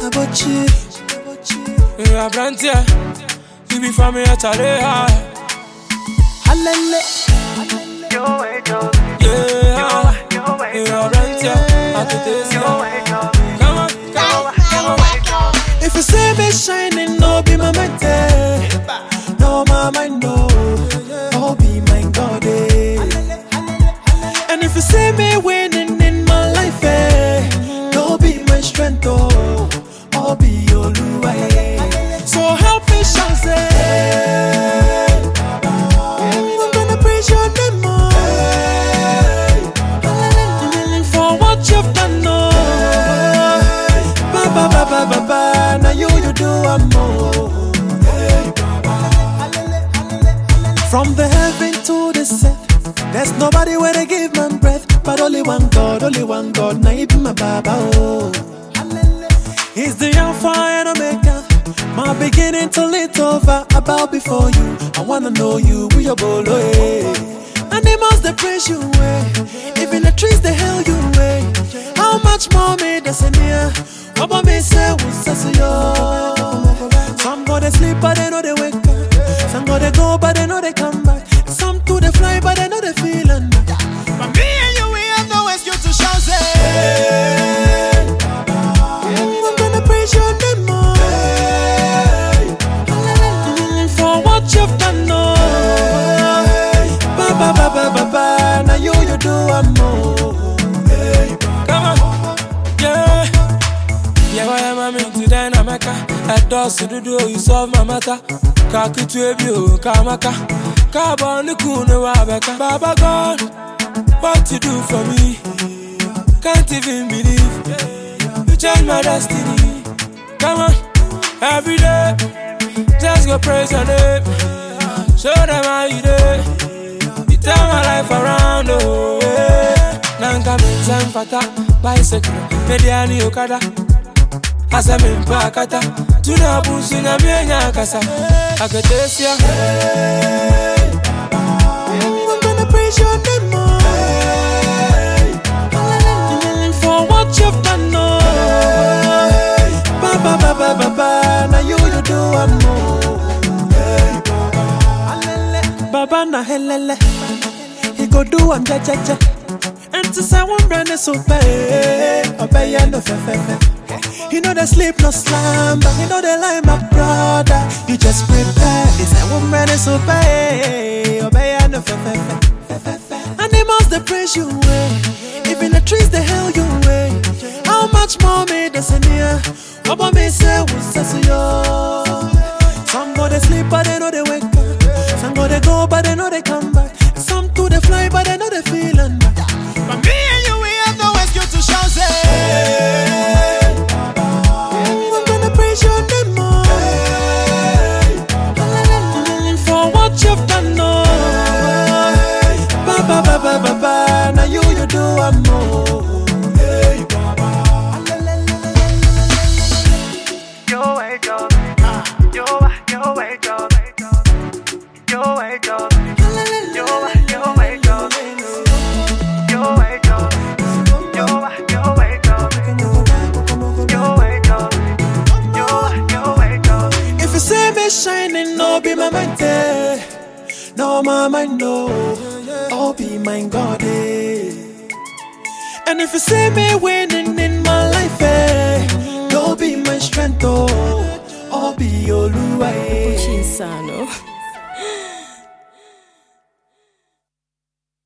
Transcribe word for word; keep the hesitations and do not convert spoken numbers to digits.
Chinabochi. You are Brantia. You be from here, Charlie. Halele. Yeah. You are Brantia. Come on, come on, come on. If you see me shining, no be my mente. No, my mind, no. Oh, be my God, eh. And if you see me winning in my life, eh, don't be my strength, oh, I'll be your Lua, eh. So help me shine, say, I'm gonna praise your name, oh, for what you've done, oh, ba ba ba ba ba ba, now you you do a more. From the heaven to the earth, there's nobody where they give man breath, but only one God, only one God, na even my Baba, oh. He's the Alpha and Omega, my beginning till it's over. I bow before you, I wanna know you, we are bolo, eh. Animals they praise you, eh. Even the trees they hail you, eh. How much more made us in here? What about me say, what's yo? Some go they sleep, but they know they wake up. Some go they go, but they know they come back. Some do they fly, but they know they feeling. But me and you, we have no excuse to shout, say, I'm gonna praise your name, oh, for what you've done, oh, ba ba ba ba ba ba. Now you you do a more. Come on, yeah. Yeah, why am I meant to die? I'm a car. I do so do you solve my matter. Kaku to you, Kamaka. Carbon the Kuna Wabaka. Baba God, what you do for me? Can't even believe you change my destiny. Come on, every day, just go praise your name. Show them how you do. You turn my life around, oh yeah. Nanka Minsan Fata, bicycle, Mediani Okada. Asa mimpa kata, tuna busi na mienya kasa. Akatesia, I'm gonna praise your name, oh, for what you've done, oh, ba ba ba ba ba ba. Now you you do a more. Baba na helele, he go do am ja ja ja. And to say one brand is so bad, obey ya no fe fe fe. You know they sleep, no slumber. You know they lie, my brother. You just prepare. This a woman is so bad. Obey and no fe fe fe. Animals they praise you, eh. Even the trees they hail you, eh. How much more made us in here? What about me say what's yo? Some go they sleep, but they know they wake up. Some go they go, but they know they come back. Some do they fly, but they know they feeling. But me and you, we have no excuse to shout, say, your name, oh, for what you've done, oh, ba ba ba ba ba ba. Now you you do a more. Yo way job, yo yo way job, yo way job, yo yo way job, yo way job, yo yo way job, yo way job. See me shining, no be my mente. No, my mind, no. Oh, be my God, eh. And if you see me winning in my life, eh, don't be my strength, oh. Oh, be your Lua, eh.